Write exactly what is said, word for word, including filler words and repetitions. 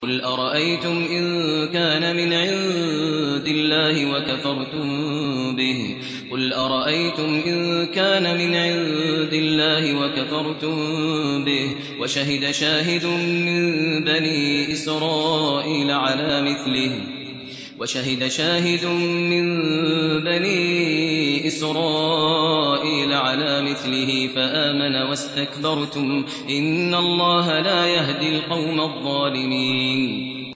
قل أرأيتم إن كان من عند الله وكفرتم به قل أرأيتم إن كان من عند الله وكفرتم به وشهد شاهد من بني إسرائيل على مثله وشهد شاهد من بني إسرائيل على مثله فآمن واستكبرتم إن الله لا يهدي القوم الظالمين